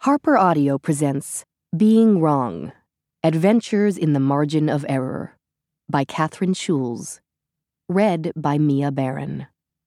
Harper Audio presents Being Wrong, Adventures in the Margin of Error by Katherine Schulz, read by Mia Barron.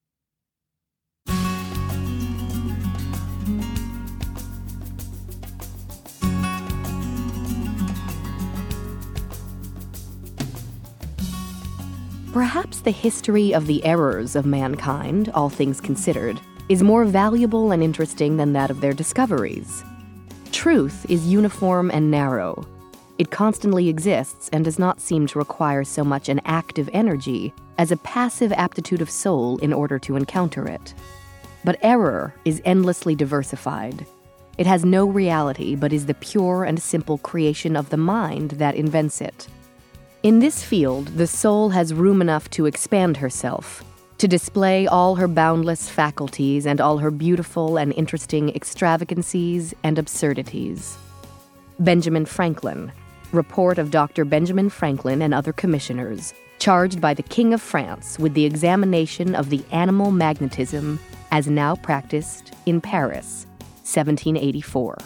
Perhaps the history of the errors of mankind, all things considered, is more valuable and interesting than that of their discoveries. Truth is uniform and narrow. It constantly exists and does not seem to require so much an active energy as a passive aptitude of soul in order to encounter it. But error is endlessly diversified. It has no reality but is the pure and simple creation of the mind that invents it. In this field, the soul has room enough to expand herself, to display all her boundless faculties and all her beautiful and interesting extravagancies and absurdities. Benjamin Franklin. Report of Dr. Benjamin Franklin and other commissioners, charged by the King of France with the examination of the animal magnetism as now practiced in Paris, 1784.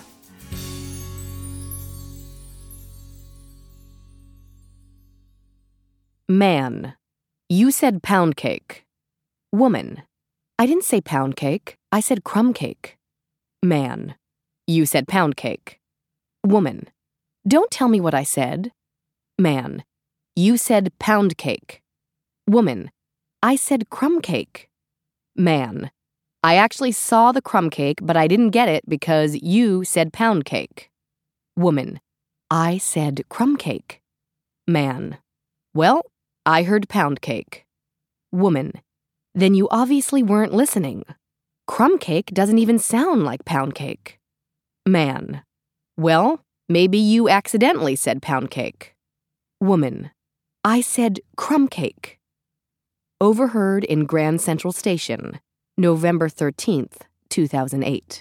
Man. You said pound cake. Woman. I didn't say pound cake. I said crumb cake. Man. You said pound cake. Woman. Don't tell me what I said. Man. You said pound cake. Woman. I said crumb cake. Man. I actually saw the crumb cake, but I didn't get it because you said pound cake. Woman. I said crumb cake. Man. Well, I heard pound cake. Woman. Then you obviously weren't listening. Crumb cake doesn't even sound like pound cake. Man. Well, maybe you accidentally said pound cake. Woman. I said crumb cake. Overheard in Grand Central Station, November 13th, 2008.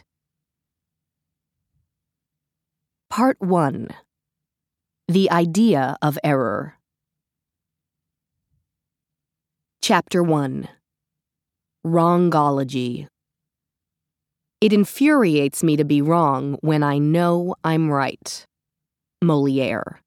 Part 1. The Idea of Error. Chapter 1. Wrongology. It infuriates me to be wrong when I know I'm right. Molière.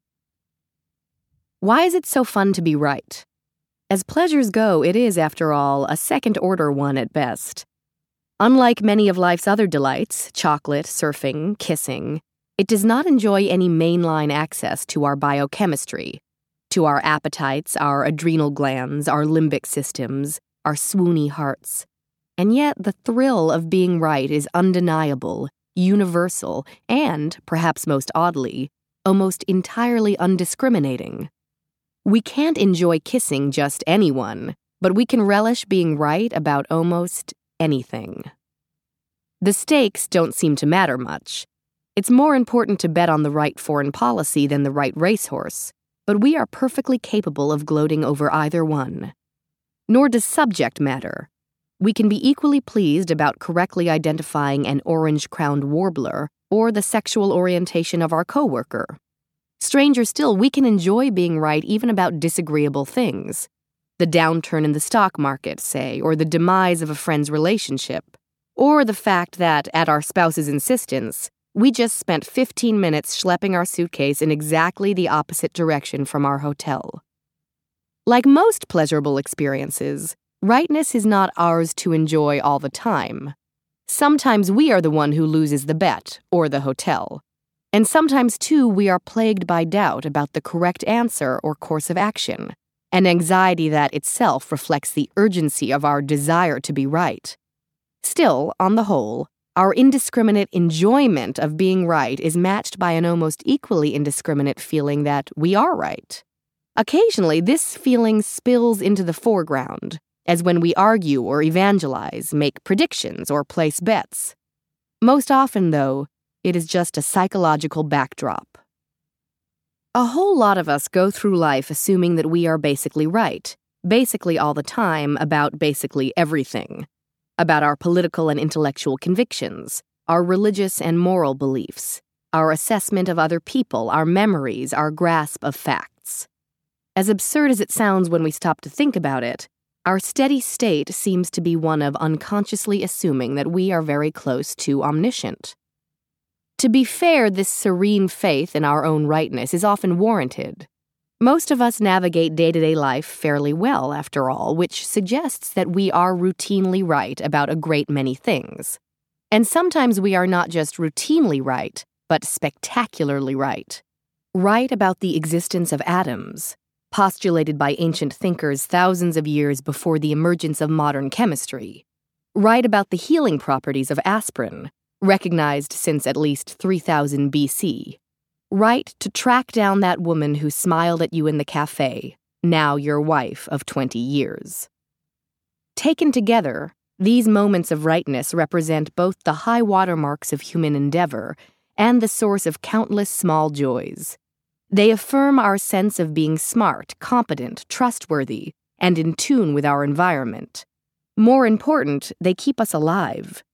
Why is it so fun to be right? As pleasures go, it is, after all, a second-order one at best. Unlike many of life's other delights, chocolate, surfing, kissing, it does not enjoy any mainline access to our biochemistry, to our appetites, our adrenal glands, our limbic systems, our swoony hearts. And yet the thrill of being right is undeniable, universal, and, perhaps most oddly, almost entirely undiscriminating. We can't enjoy kissing just anyone, but we can relish being right about almost anything. The stakes don't seem to matter much. It's more important to bet on the right foreign policy than the right racehorse, but we are perfectly capable of gloating over either one. Nor does subject matter. We can be equally pleased about correctly identifying an orange-crowned warbler or the sexual orientation of our coworker. Stranger still, we can enjoy being right even about disagreeable things. The downturn in the stock market, say, or the demise of a friend's relationship, or the fact that, at our spouse's insistence, we just spent 15 minutes schlepping our suitcase in exactly the opposite direction from our hotel. Like most pleasurable experiences, rightness is not ours to enjoy all the time. Sometimes we are the one who loses the bet, or the hotel. And sometimes, too, we are plagued by doubt about the correct answer or course of action, an anxiety that itself reflects the urgency of our desire to be right. Still, on the whole, our indiscriminate enjoyment of being right is matched by an almost equally indiscriminate feeling that we are right. Occasionally, this feeling spills into the foreground, as when we argue or evangelize, make predictions, or place bets. Most often, though, it is just a psychological backdrop. A whole lot of us go through life assuming that we are basically right, basically all the time about basically everything. About our political and intellectual convictions, our religious and moral beliefs, our assessment of other people, our memories, our grasp of facts. As absurd as it sounds when we stop to think about it, our steady state seems to be one of unconsciously assuming that we are very close to omniscient. To be fair, this serene faith in our own rightness is often warranted. Most of us navigate day-to-day life fairly well, after all, which suggests that we are routinely right about a great many things. And sometimes we are not just routinely right, but spectacularly right. Right about the existence of atoms, postulated by ancient thinkers thousands of years before the emergence of modern chemistry. Right about the healing properties of aspirin, recognized since at least 3000 BC. Right to track down that woman who smiled at you in the cafe, now your wife of 20 years. Taken together, these moments of rightness represent both the high watermarks of human endeavor and the source of countless small joys. They affirm our sense of being smart, competent, trustworthy, and in tune with our environment. More important, they keep us alive.